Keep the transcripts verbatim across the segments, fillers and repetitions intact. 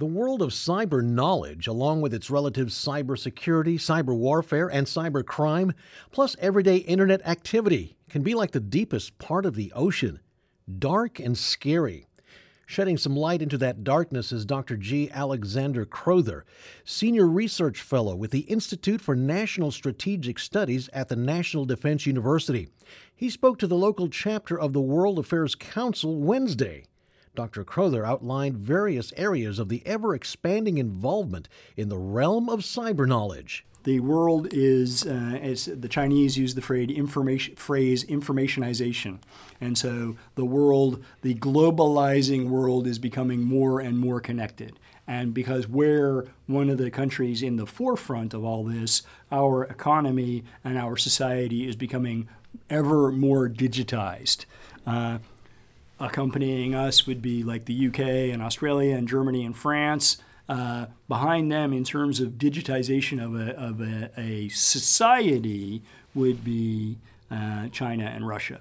The world of cyber knowledge, along with its relative cybersecurity, cyber warfare, and cyber crime, plus everyday internet activity, can be like the deepest part of the ocean, dark and scary. Shedding some light into that darkness is Doctor G. Alexander Crowther, Senior Research Fellow with the Institute for National Strategic Studies at the National Defense University. He spoke to the local chapter of the World Affairs Council Wednesday. Doctor Crowther outlined various areas of the ever-expanding involvement in the realm of cyber knowledge. The world is, uh, as the Chinese use the phrase, information, phrase informationization. And so the world, the globalizing world is becoming more and more connected. And because we're one of the countries in the forefront of all this, our economy and our society is becoming ever more digitized. Uh, accompanying us would be like the U K and Australia and Germany and France. Uh, behind them, in terms of digitization of a, of a, a society, would be uh, China and Russia.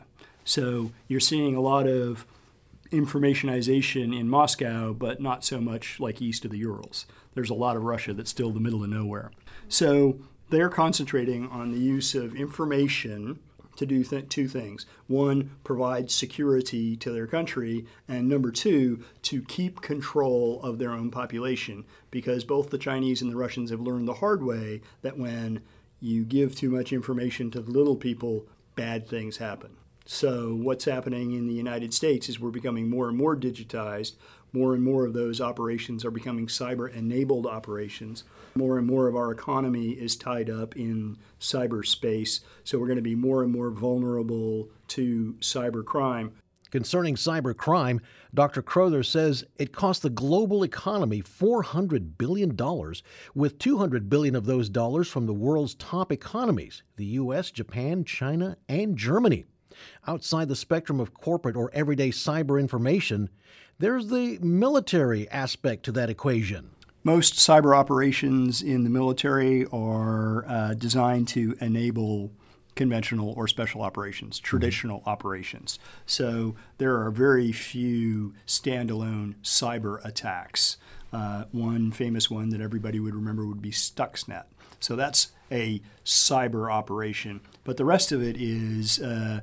So you're seeing a lot of informationization in Moscow, but not so much like east of the Urals. There's a lot of Russia that's still the middle of nowhere. So they're concentrating on the use of information to do th- two things. One, provide security to their country, and number two, to keep control of their own population, because both the Chinese and the Russians have learned the hard way that when you give too much information to the little people, bad things happen. So what's happening in the United States is we're becoming more and more digitized. More and more of those operations are becoming cyber-enabled operations. More and more of our economy is tied up in cyberspace, so we're going to be more and more vulnerable to cyber crime. Concerning cyber crime, Doctor Crowther says it cost the global economy four hundred billion dollars, with two hundred billion dollars of those dollars from the world's top economies, the U S, Japan, China, and Germany. Outside the spectrum of corporate or everyday cyber information, there's the military aspect to that equation. Most cyber operations in the military are uh, designed to enable conventional or special operations, traditional mm-hmm. operations. So there are very few standalone cyber attacks. Uh, one famous one that everybody would remember would be Stuxnet. So that's a cyber operation. But the rest of it is uh,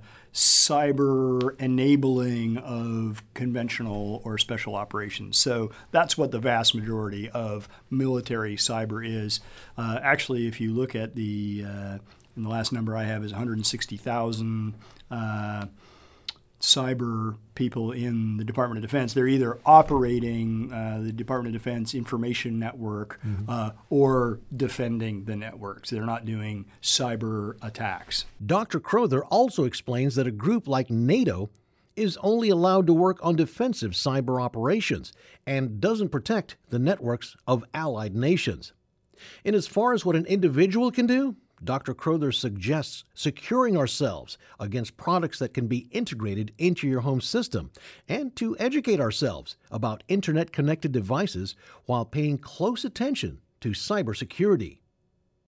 cyber enabling of conventional or special operations. So that's what the vast majority of military cyber is. Uh, actually, if you look at the, uh, and the last number I have is one hundred sixty thousand uh, cyber people in the Department of Defense. They're either operating uh, the Department of Defense information network mm-hmm. uh, or defending the networks. They're not doing cyber attacks. Doctor Crowther also explains that a group like NATO is only allowed to work on defensive cyber operations and doesn't protect the networks of allied nations. In as far as what an individual can do, Doctor Crowther suggests securing ourselves against products that can be integrated into your home system and to educate ourselves about internet-connected devices while paying close attention to cybersecurity.